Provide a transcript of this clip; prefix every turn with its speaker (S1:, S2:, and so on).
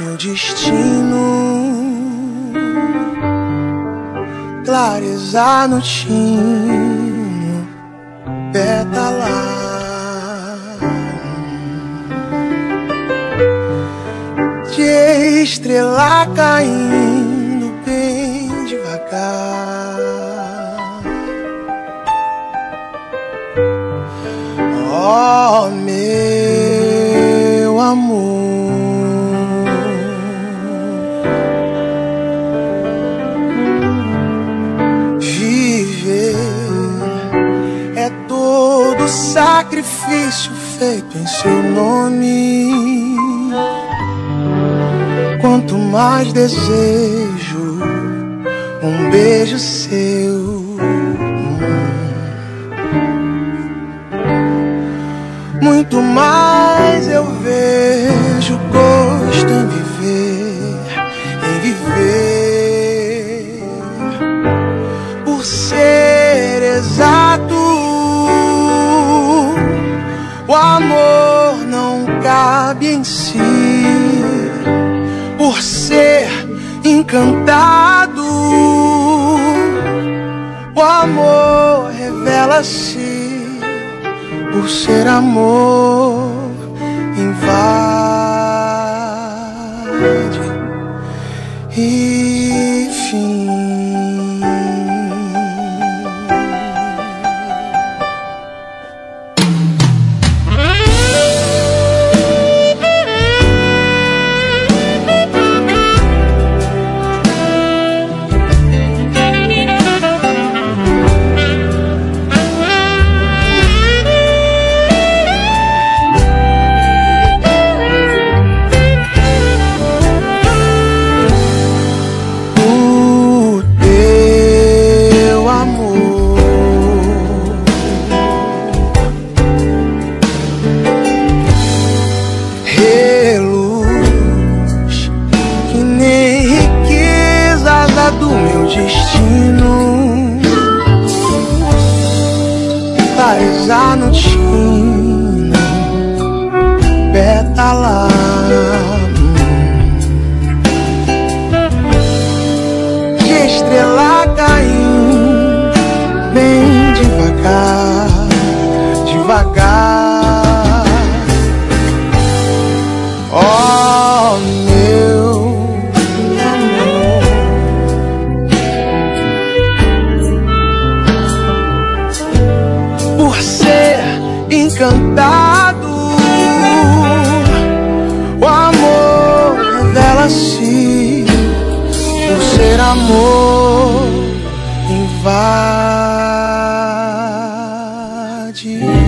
S1: meu destino, clareza no tino, pétala de estrela caindo bem devagar. Oh, meu amor, viver é todo sacrifício feito em seu nome. Quanto mais desejo um beijo seu, muito mais eu vejo gosto em viver, por ser exato. O amor não cabe em si, por ser encantado. O amor revela-se, por ser amor, invade e fim. Do meu destino, clareza no tino, pétala de estrela caindo bem devagar, devagar. Oh, meu encantado, o amor revela-se, por ser amor, invade.